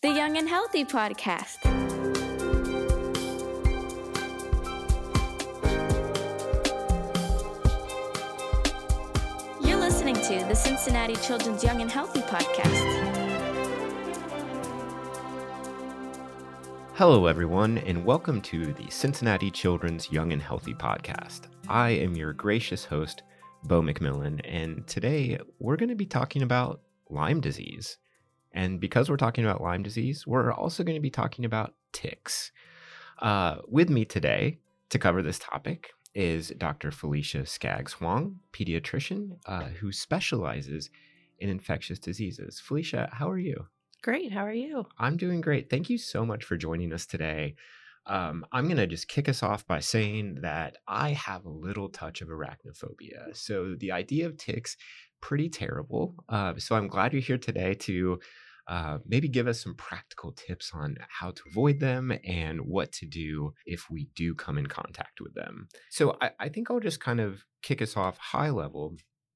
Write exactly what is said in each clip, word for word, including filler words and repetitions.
the Young and Healthy podcast. You're listening to the Cincinnati Children's Young and Healthy podcast. Hello, everyone, and welcome to the Cincinnati Children's Young and Healthy podcast. I am your gracious host, Bo McMillan, and today we're going to be talking about Lyme disease. And because we're talking about Lyme disease, we're also going to be talking about ticks. Uh, with me today to cover this topic is Doctor Felicia Skaggs Huang, pediatrician uh, who specializes in infectious diseases. Felicia, how are you? Great. How are you? I'm doing great. Thank you so much for joining us today. Um, I'm going to just kick us off by saying that I have a little touch of arachnophobia. So the idea of ticks, pretty terrible. Uh, so I'm glad you're here today to uh, maybe give us some practical tips on how to avoid them and what to do if we do come in contact with them. So I, I think I'll just kind of kick us off high level.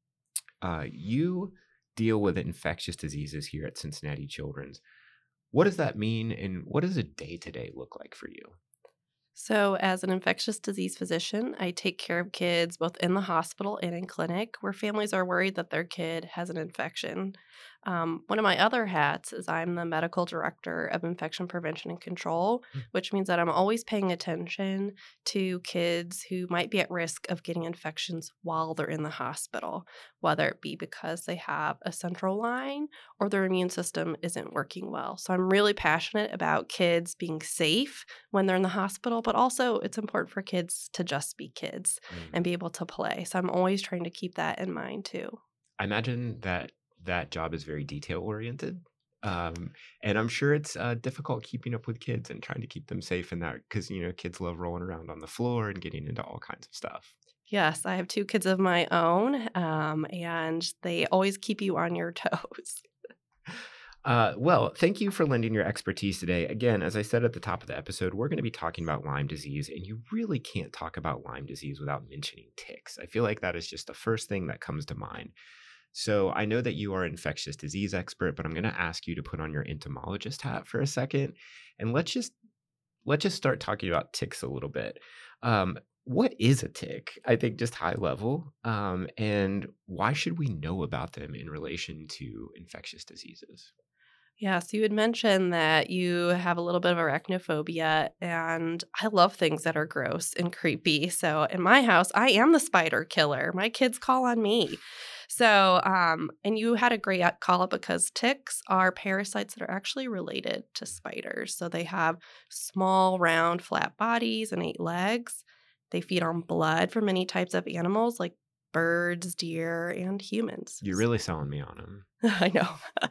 Uh, you deal with infectious diseases here at Cincinnati Children's. What does that mean, and what does a day-to-day look like for you? So, as an infectious disease physician, I take care of kids both in the hospital and in clinic where families are worried that their kid has an infection. Um, one of my other hats is I'm the medical director of infection prevention and control, Mm. which means that I'm always paying attention to kids who might be at risk of getting infections while they're in the hospital, whether it be because they have a central line or their immune system isn't working well. So I'm really passionate about kids being safe when they're in the hospital, but also it's important for kids to just be kids Mm. and be able to play. So I'm always trying to keep that in mind too. I imagine that that job is very detail-oriented, um, and I'm sure it's uh, difficult keeping up with kids and trying to keep them safe in that because, you know, kids love rolling around on the floor and getting into all kinds of stuff. Yes, I have two kids of my own, um, and they always keep you on your toes. Uh, well, thank you for lending your expertise today. Again, as I said at the top of the episode, we're going to be talking about Lyme disease, and you really can't talk about Lyme disease without mentioning ticks. I feel like that is just the first thing that comes to mind. So I know that you are an infectious disease expert, but I'm going to ask you to put on your entomologist hat for a second, and let's just let's just start talking about ticks a little bit. Um, what is a tick? I think just high level, um, and why should we know about them in relation to infectious diseases? Yeah, so you had mentioned that you have a little bit of arachnophobia, and I love things that are gross and creepy. So in my house, I am the spider killer. My kids call on me. So, um, and you had a great call up because ticks are parasites that are actually related to spiders. So they have small, round, flat bodies and eight legs. They feed on blood from many types of animals like birds, deer, and humans. You're really selling me on them. I know.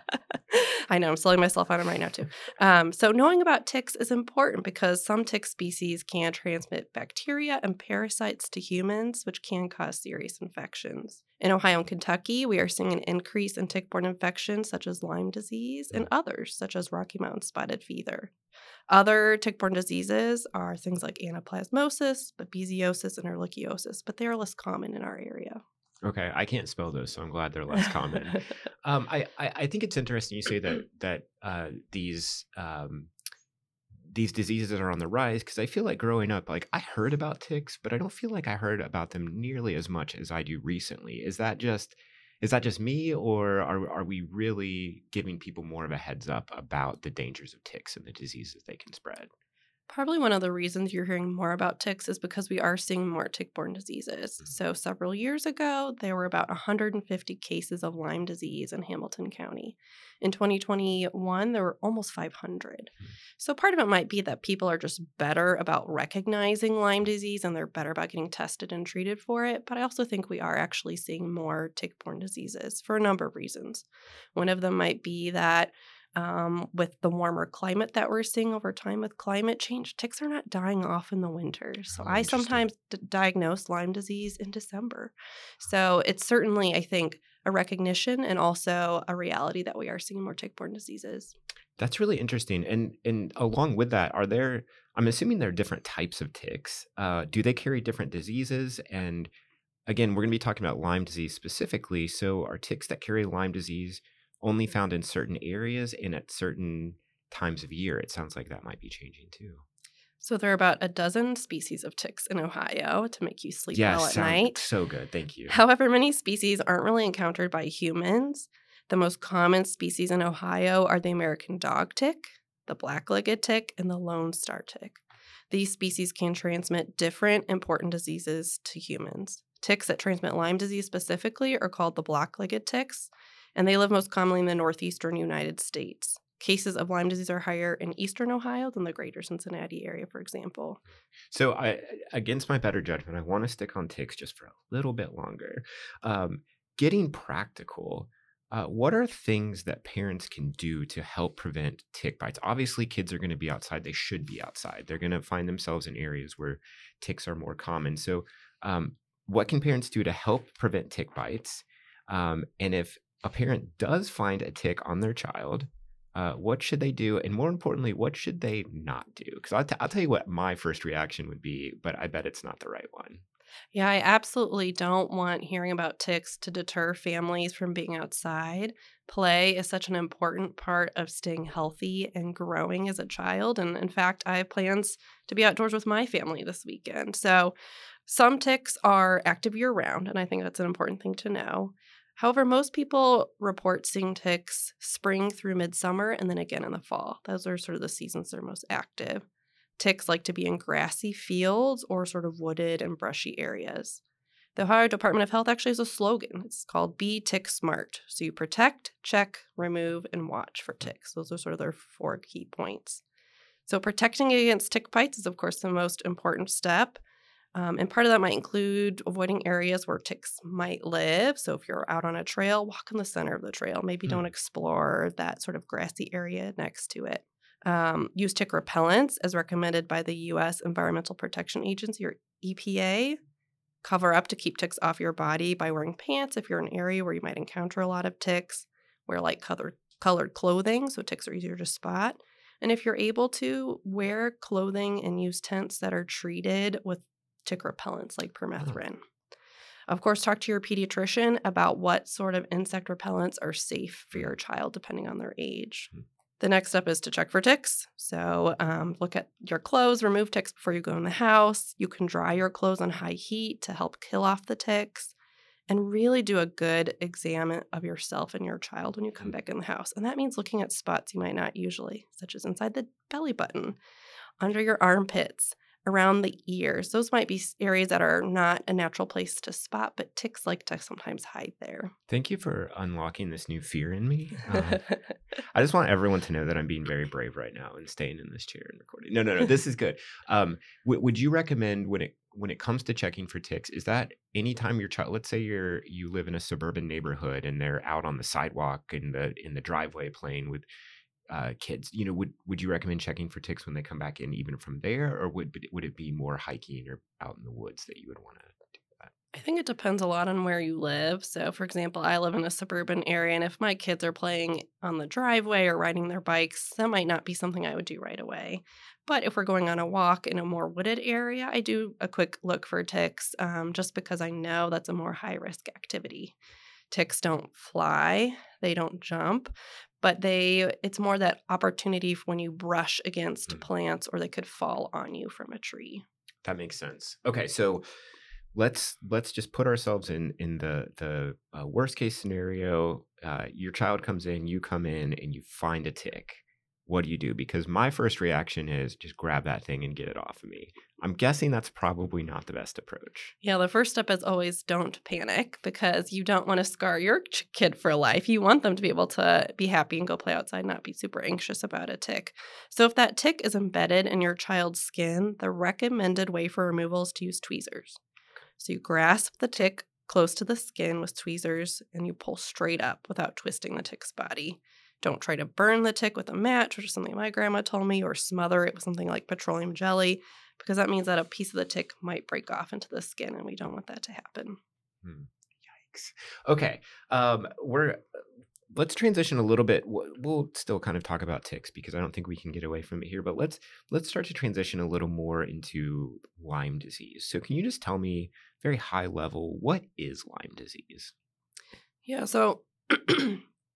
I know. I'm selling myself on them right now, too. Um, so knowing about ticks is important because some tick species can transmit bacteria and parasites to humans, which can cause serious infections. In Ohio and Kentucky, we are seeing an increase in tick-borne infections such as Lyme disease and others, such as Rocky Mountain spotted fever. Other tick-borne diseases are things like anaplasmosis, babesiosis, and ehrlichiosis, but they are less common in our area. Okay, I can't spell those, so I'm glad they're less common. um, I, I I think it's interesting you say that that uh, these um, these diseases are on the rise because I feel like growing up, like I heard about ticks, but I don't feel like I heard about them nearly as much as I do recently. Is that just is that just me, or are are we really giving people more of a heads up about the dangers of ticks and the diseases they can spread? Probably one of the reasons you're hearing more about ticks is because we are seeing more tick-borne diseases. So several years ago, there were about one hundred fifty cases of Lyme disease in Hamilton County. In twenty twenty-one, there were almost five hundred. So part of it might be that people are just better about recognizing Lyme disease and they're better about getting tested and treated for it. But I also think we are actually seeing more tick-borne diseases for a number of reasons. One of them might be that Um, with the warmer climate that we're seeing over time with climate change, ticks are not dying off in the winter. So Oh, I interesting. sometimes d- diagnose Lyme disease in December. So it's certainly, I think, a recognition and also a reality that we are seeing more tick-borne diseases. That's really interesting. And and along with that, are there? I'm assuming there are different types of ticks. Uh, do they carry different diseases? And again, we're going to be talking about Lyme disease specifically. So, are ticks that carry Lyme disease only found in certain areas and at certain times of year, it sounds like that might be changing too. So there are about a dozen species of ticks in Ohio to make you sleep Yes, well at sound night. so good. Thank you. However, many species aren't really encountered by humans. The most common species in Ohio are the American dog tick, the black-legged tick, and the Lone Star tick. These species can transmit different important diseases to humans. Ticks that transmit Lyme disease specifically are called the black-legged ticks, and they live most commonly in the northeastern United States. Cases of Lyme disease are higher in eastern Ohio than the greater Cincinnati area, for example. So I, against my better judgment, I want to stick on ticks just for a little bit longer. Um, getting practical, uh, what are things that parents can do to help prevent tick bites? Obviously, kids are going to be outside. They should be outside. They're going to find themselves in areas where ticks are more common. So um, what can parents do to help prevent tick bites? Um, and if a parent does find a tick on their child, Uh, what should they do? And more importantly, what should they not do? Because I'll, t- I'll tell you what my first reaction would be, but I bet it's not the right one. Yeah, I absolutely don't want hearing about ticks to deter families from being outside. Play is such an important part of staying healthy and growing as a child. And in fact, I have plans to be outdoors with my family this weekend. So some ticks are active year round, and I think that's an important thing to know. However, most people report seeing ticks spring through midsummer and then again in the fall. Those are sort of the seasons they're most active. Ticks like to be in grassy fields or sort of wooded and brushy areas. The Ohio Department of Health actually has a slogan. It's called Be Tick Smart. So you protect, check, remove, and watch for ticks. Those are sort of their four key points. So protecting against tick bites is, of course, the most important step. Um, and part of that might include avoiding areas where ticks might live. So if you're out on a trail, walk in the center of the trail. Maybe Hmm. don't explore that sort of grassy area next to it. Um, use tick repellents as recommended by the U S Environmental Protection Agency, or E P A. Cover up to keep ticks off your body by wearing pants if you're in an area where you might encounter a lot of ticks. Wear light colored, colored clothing so ticks are easier to spot. And if you're able to, wear clothing and use tents that are treated with tick repellents like permethrin. Of course, talk to your pediatrician about what sort of insect repellents are safe for your child depending on their age. The next step is to check for ticks. So um, look at your clothes, remove ticks before you go in the house. You can dry your clothes on high heat to help kill off the ticks, and really do a good exam of yourself and your child when you come back in the house. And that means looking at spots you might not usually, such as inside the belly button, under your armpits, around the ears. Those might be areas that are not a natural place to spot, but ticks like to sometimes hide there. Thank you for unlocking this new fear in me. Um, I just want everyone to know that I'm being very brave right now and staying in this chair and recording. No, no, no. This is good. Um, w- would you recommend when it when it comes to checking for ticks? Is that anytime your child? Let's say you're you live in a suburban neighborhood and they're out on the sidewalk in the in the driveway playing with uh, kids. You know, would would you recommend checking for ticks when they come back in, even from there, or would would it be more hiking or out in the woods that you would want to do that? I think it depends a lot on where you live. So, for example, I live in a suburban area, and if my kids are playing on the driveway or riding their bikes, that might not be something I would do right away. But if we're going on a walk in a more wooded area, I do a quick look for ticks um, just because I know that's a more high risk activity. Ticks don't fly, they don't jump, but they it's more that opportunity for when you brush against Mm. plants or they could fall on you from a tree. That makes sense. Okay, so let's let's just put ourselves in in the the uh, worst case scenario. Uh, your child comes in, you come in, and you find a tick. What do you do? Because my first reaction is just grab that thing and get it off of me. I'm guessing that's probably not the best approach. Yeah, the first step is always don't panic because you don't want to scar your ch- kid for life. You want them to be able to be happy and go play outside, not be super anxious about a tick. So if that tick is embedded in your child's skin, the recommended way for removal is to use tweezers. So you grasp the tick close to the skin with tweezers and you pull straight up without twisting the tick's body. Don't try to burn the tick with a match, which is something my grandma told me, or smother it with something like petroleum jelly, because that means that a piece of the tick might break off into the skin, and we don't want that to happen. Hmm. Yikes. Okay, um, we're let's transition a little bit. We'll we'll still kind of talk about ticks because I don't think we can get away from it here. But let's let's start to transition a little more into Lyme disease. So, can you just tell me, very high level, what is Lyme disease? Yeah, so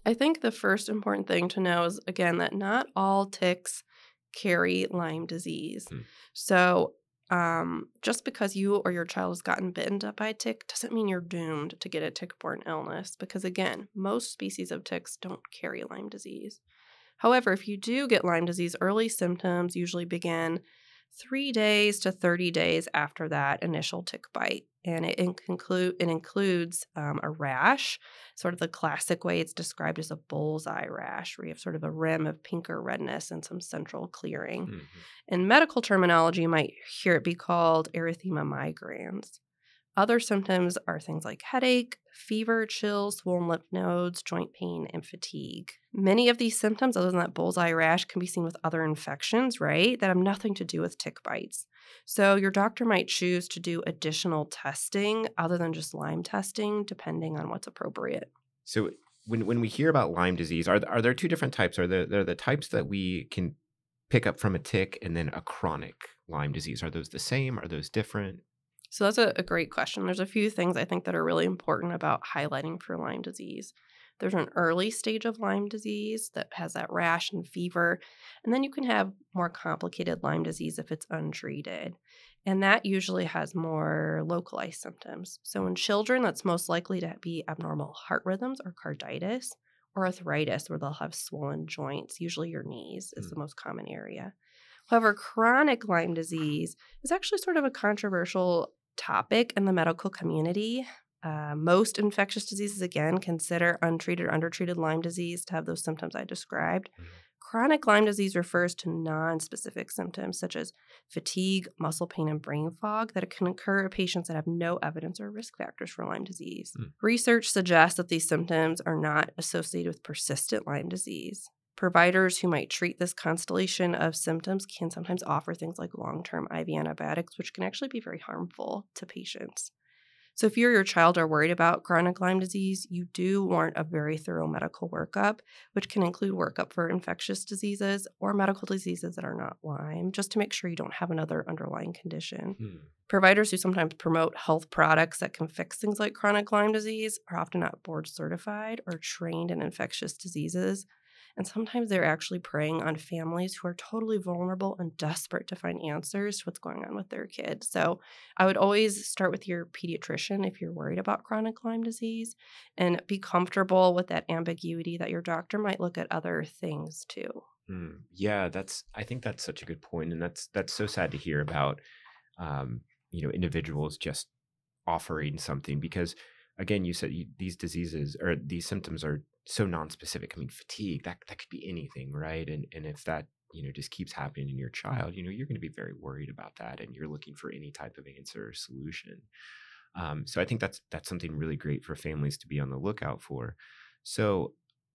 I think the first important thing to know is, again, that not all ticks carry Lyme disease. Hmm. So um, just because you or your child has gotten bitten up by a tick doesn't mean you're doomed to get a tick-borne illness because, again, most species of ticks don't carry Lyme disease. However, if you do get Lyme disease, early symptoms usually begin three days to thirty days after that initial tick bite. And it, include, it includes um, a rash, sort of the classic way it's described as a bullseye rash, where you have sort of a rim of pink or redness and some central clearing. Mhm. In medical terminology, you might hear it be called erythema migrans. Other symptoms are things like headache, fever, chills, swollen lymph nodes, joint pain, and fatigue. Many of these symptoms, other than that bullseye rash, can be seen with other infections, right, that have nothing to do with tick bites. So your doctor might choose to do additional testing other than just Lyme testing, depending on what's appropriate. So when when we hear about Lyme disease, are th- are there two different types? Are there, there the types that we can pick up from a tick and then a chronic Lyme disease? Are those the same? Are those different? So that's a, a great question. There's a few things I think that are really important about highlighting for Lyme disease. There's an early stage of Lyme disease that has that rash and fever, and then you can have more complicated Lyme disease if it's untreated. And that usually has more localized symptoms. So in children, that's most likely to be abnormal heart rhythms or carditis or arthritis, where they'll have swollen joints. Usually your knees is Mm. the most common area. However, chronic Lyme disease is actually sort of a controversial topic in the medical community. Uh, most infectious diseases, again, consider untreated or undertreated Lyme disease to have those symptoms I described. Mhm. Chronic Lyme disease refers to non-specific symptoms such as fatigue, muscle pain, and brain fog that can occur in patients that have no evidence or risk factors for Lyme disease. Mm. Research suggests that these symptoms are not associated with persistent Lyme disease. Providers who might treat this constellation of symptoms can sometimes offer things like long-term I V antibiotics, which can actually be very harmful to patients. So if you or your child are worried about chronic Lyme disease, you do warrant a very thorough medical workup, which can include workup for infectious diseases or medical diseases that are not Lyme, just to make sure you don't have another underlying condition. Hmm. Providers who sometimes promote health products that can fix things like chronic Lyme disease are often not board certified or trained in infectious diseases. And sometimes they're actually preying on families who are totally vulnerable and desperate to find answers to what's going on with their kid. So I would always start with your pediatrician if you're worried about chronic Lyme disease and be comfortable with that ambiguity that your doctor might look at other things too. Mm. Yeah, that's. I think that's such a good point, and that's that's so sad to hear about. Um, you know, individuals just offering something because, again, you said you, these diseases or these symptoms are so non-specific. I mean, fatigue that that could be anything, right? And and if that you know just keeps happening in your child, you know, you're going to be very worried about that, and you're looking for any type of answer or solution. Um, so I think that's that's something really great for families to be on the lookout for. So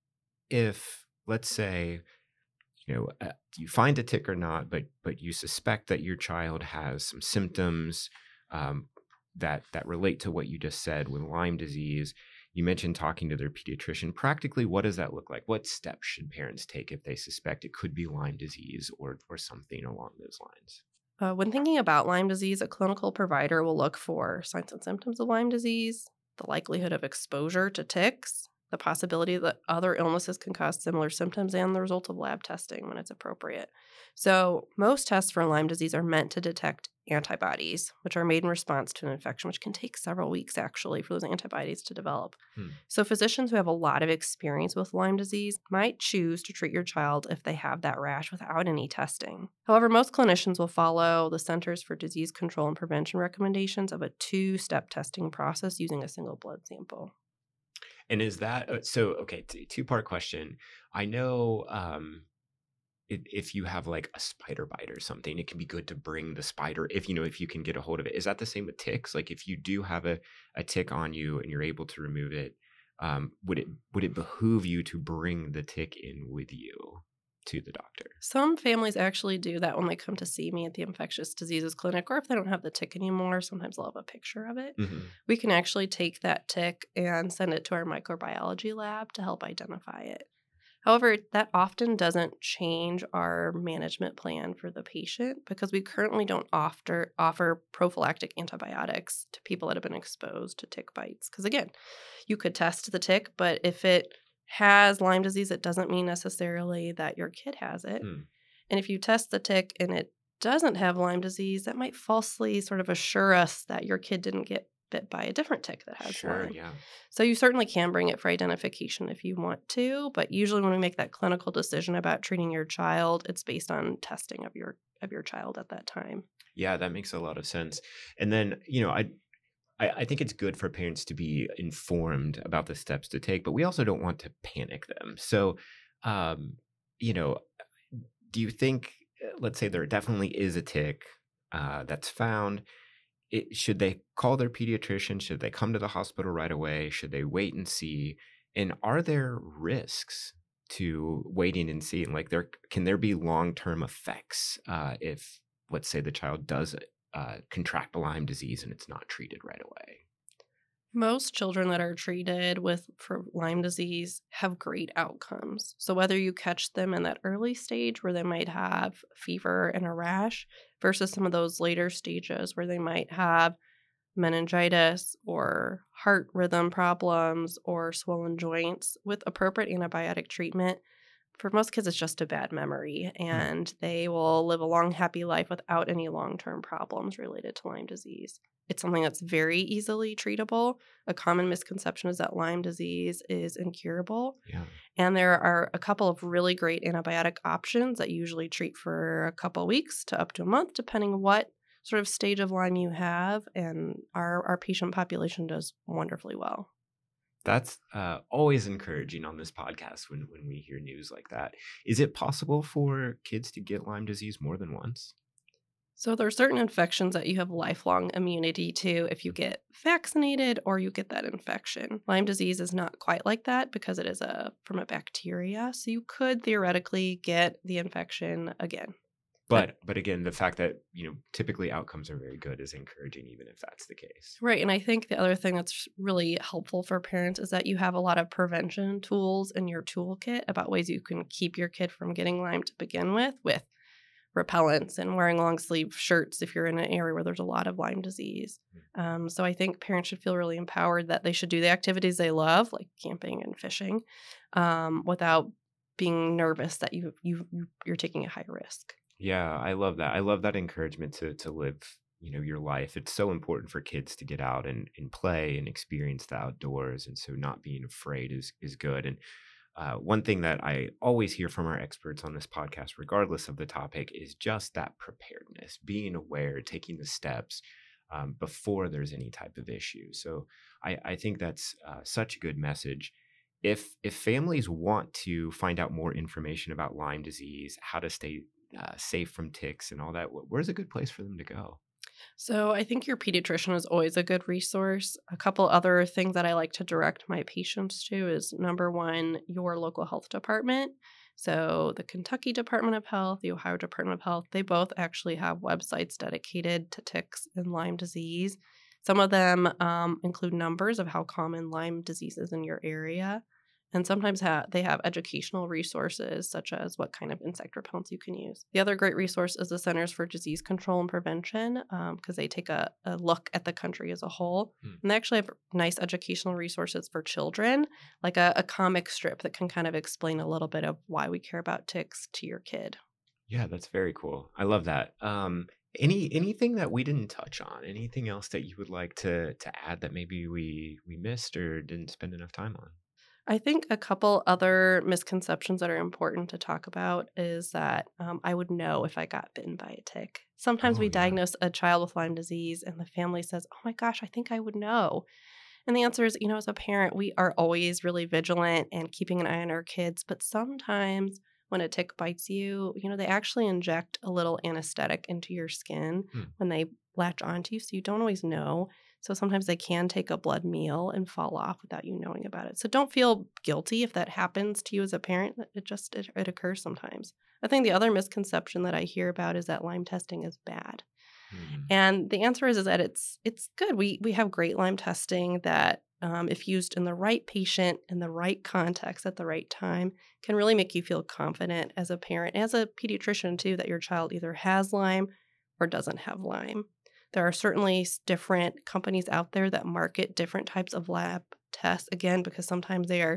if let's say you know uh, you find a tick or not, but but you suspect that your child has some symptoms um, that that relate to what you just said with Lyme disease. You mentioned talking to their pediatrician. Practically, what does that look like? What steps should parents take if they suspect it could be Lyme disease or or something along those lines? Uh, when thinking about Lyme disease, a clinical provider will look for signs and symptoms of Lyme disease, the likelihood of exposure to ticks, the possibility that other illnesses can cause similar symptoms, and the result of lab testing when it's appropriate. So, most tests for Lyme disease are meant to detect antibodies, which are made in response to an infection, which can take several weeks actually for those antibodies to develop. Hmm. So, physicians who have a lot of experience with Lyme disease might choose to treat your child if they have that rash without any testing. However, most clinicians will follow the Centers for Disease Control and Prevention recommendations of a two step testing process using a single blood sample. And is that uh, so? Okay, t- two part question. I know um, if, if you have like a spider bite or something, it can be good to bring the spider if you know if you can get a hold of it. Is that the same with ticks? Like if you do have a, a tick on you and you're able to remove it, um, would it would it behoove you to bring the tick in with you to the doctor? Some families actually do that when they come to see me at the infectious diseases clinic, or if they don't have the tick anymore, sometimes they'll have a picture of it. Hmm. We can actually take that tick and send it to our microbiology lab to help identify it. However, that often doesn't change our management plan for the patient because we currently don't offer, offer prophylactic antibiotics to people that have been exposed to tick bites. Because again, you could test the tick, but if it has Lyme disease, it doesn't mean necessarily that your kid has it. Hmm. And if you test the tick and it doesn't have Lyme disease, that might falsely sort of assure us that your kid didn't get bit by a different tick that has Sure, Lyme. yeah. So you certainly can bring it for identification if you want to, but usually when we make that clinical decision about treating your child, it's based on testing of your of your child at that time. Yeah, that makes a lot of sense. And then, you know, I I, I think it's good for parents to be informed about the steps to take, but we also don't want to panic them. So, um, you know, do you think, uh, let's say there definitely is a tick uh, that's found, it, should they call their pediatrician? Should they come to the hospital right away? Should they wait and see? And are there risks to waiting and seeing? Like, there can there be long term effects uh, if, let's say, the child does uh, contract Lyme disease and it's not treated right away? Most children that are treated with for Lyme disease have great outcomes. So whether you catch them in that early stage where they might have fever and a rash versus some of those later stages where they might have meningitis or heart rhythm problems or swollen joints, with appropriate antibiotic treatment, for most kids, it's just a bad memory, Hmm. and they will live a long, happy life without any long term problems related to Lyme disease. It's something that's very easily treatable. A common misconception is that Lyme disease is incurable, Yeah. and there are a couple of really great antibiotic options that usually treat for a couple weeks to up to a month, depending what sort of stage of Lyme you have, and our, our patient population does wonderfully well. That's uh, always encouraging on this podcast when, when we hear news like that. Is it possible for kids to get Lyme disease more than once? So there are certain infections that you have lifelong immunity to if you get vaccinated or you get that infection. Lyme disease is not quite like that because it is a from a bacteria, so you could theoretically get the infection again. But But but again, the fact that, you know, typically outcomes are very good is encouraging, even if that's the case. right, and I think the other thing that's really helpful for parents is that you have a lot of prevention tools in your toolkit about ways you can keep your kid from getting Lyme to begin with, with repellents and wearing long sleeve shirts if you're in an area where there's a lot of Lyme disease. Um, so I think parents should feel really empowered that they should do the activities they love, like camping and fishing, um, without being nervous that you you you- you're taking a high risk. Yeah, I love that. I love that encouragement to to live, you know, your life. It's so important for kids to get out and, and play and experience the outdoors. And so not being afraid is is good. And uh, one thing that I always hear from our experts on this podcast, regardless of the topic, is just that preparedness, being aware, taking the steps um, before there's any type of issue. So I, I think that's uh, such a good message. If if families want to find out more information about Lyme disease, how to stay uh, safe from ticks and all that, wh- where's a good place for them to go? So I think your pediatrician is always a good resource. A couple other things that I like to direct my patients to is number one, your local health department. So the Kentucky Department of Health, the Ohio Department of Health, they both actually have websites dedicated to ticks and Lyme disease. Some of them um, include numbers of how common Lyme disease is in your area. And sometimes ha- they have educational resources, such as what kind of insect repellents you can use. The other great resource is the Centers for Disease Control and Prevention, because they take a, a look at the country as a whole. Hmm. And they actually have nice educational resources for children, like a, a comic strip that can kind of explain a little bit of why we care about ticks to your kid. Yeah, that's very cool. I love that. Um, any anything that we didn't touch on? Anything else that you would like to to add that maybe we we missed or didn't spend enough time on? I think a couple other misconceptions that are important to talk about is that um, I would know if I got bitten by a tick. Sometimes Oh we yeah. diagnose a child with Lyme disease and the family says, "Oh my gosh, I think I would know." And the answer is, you know, as a parent, we are always really vigilant and keeping an eye on our kids. But sometimes when a tick bites you, you know, they actually inject a little anesthetic into your skin Hmm. when they latch onto you. So you don't always know. So sometimes they can take a blood meal and fall off without you knowing about it. So don't feel guilty if that happens to you as a parent. It just, it, it occurs sometimes. I think the other misconception that I hear about is that Lyme testing is bad. Hmm. And the answer is is that it's it's good. We we have great Lyme testing that, um, if used in the right patient in the right context at the right time, can really make you feel confident as a parent, as a pediatrician too, that your child either has Lyme or doesn't have Lyme. There are certainly s- different companies out there that market different types of lab tests, again, because sometimes they are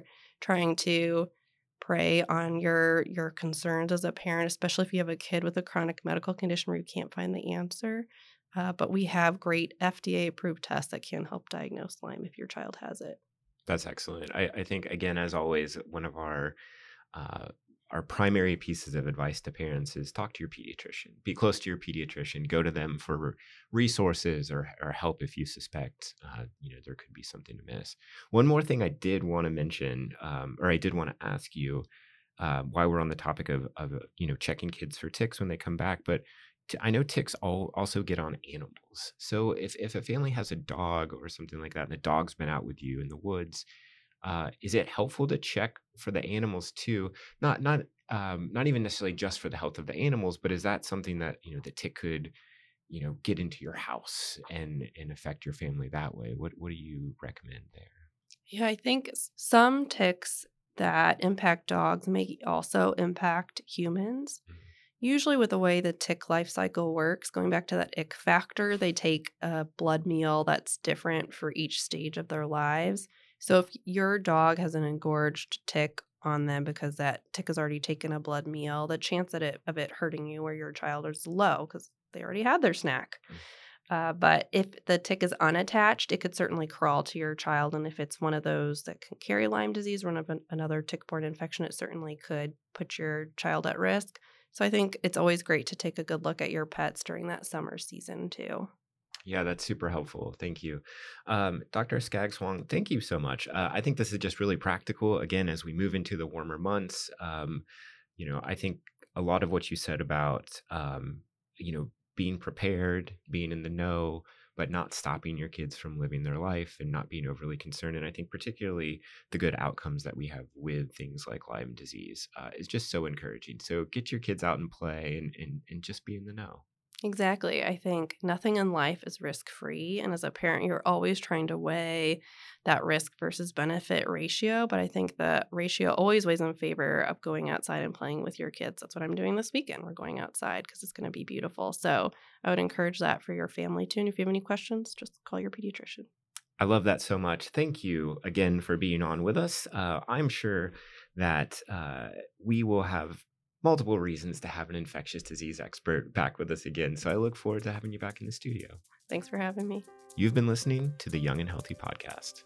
trying to prey on your your concerns as a parent, especially if you have a kid with a chronic medical condition where you can't find the answer. Uh, but we have great F D A approved tests that can help diagnose Lyme if your child has it. That's excellent. I, I think, again, as always, one of our uh, our primary pieces of advice to parents is talk to your pediatrician. Be close to your pediatrician. Go to them for resources or, or help if you suspect uh, you know there could be something amiss. One more thing I did want to mention, um, or I did want to ask you, uh, while we're on the topic of, of uh, you know checking kids for ticks when they come back, but t- I know ticks all also get on animals. So if if a family has a dog or something like that, and the dog's been out with you in the woods, uh, is it helpful to check for the animals too? Not not um, not even necessarily just for the health of the animals, but is that something that you know the tick could you know get into your house and and affect your family that way? What what do you recommend there? Yeah, I think s- some ticks that impact dogs may also impact humans. Mhm. Usually, with the way the tick life cycle works, going back to that ick factor, they take a blood meal that's different for each stage of their lives. So, if your dog has an engorged tick on them because that tick has already taken a blood meal, the chance that it, of it hurting you or your child is low because they already had their snack. Uh, but if the tick is unattached, it could certainly crawl to your child. And if it's one of those that can carry Lyme disease or one of an, another tick-borne infection, it certainly could put your child at risk. So I think it's always great to take a good look at your pets during that summer season too. Yeah, that's super helpful. Thank you. Um, Doctor Skaggs-Huang, thank you so much. Uh, I think this is just really practical. Again, as we move into the warmer months, um, you know, I think a lot of what you said about, um, you know, being prepared, being in the know, but not stopping your kids from living their life and not being overly concerned. And I think particularly the good outcomes that we have with things like Lyme disease uh, is just so encouraging. So get your kids out and play and, and, and just be in the know. Exactly. I think nothing in life is risk free. And as a parent, you're always trying to weigh that risk versus benefit ratio. But I think the ratio always weighs in favor of going outside and playing with your kids. That's what I'm doing this weekend. We're going outside because it's going to be beautiful. So I would encourage that for your family too. And if you have any questions, just call your pediatrician. I love that so much. Thank you again for being on with us. Uh, I'm sure that uh, we will have multiple reasons to have an infectious disease expert back with us again. So I look forward to having you back in the studio. Thanks for having me. You've been listening to the Young and Healthy Podcast.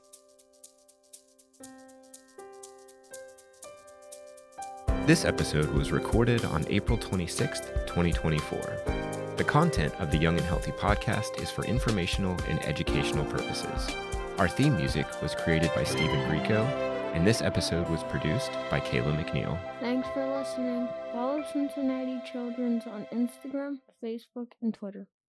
This episode was recorded on April twenty-sixth, twenty twenty-four. The content of the Young and Healthy Podcast is for informational and educational purposes. Our theme music was created by Stephen Grieco, and this episode was produced by Kayla McNeil. Thanks for listening. Follow Cincinnati Children's on Instagram, Facebook, and Twitter.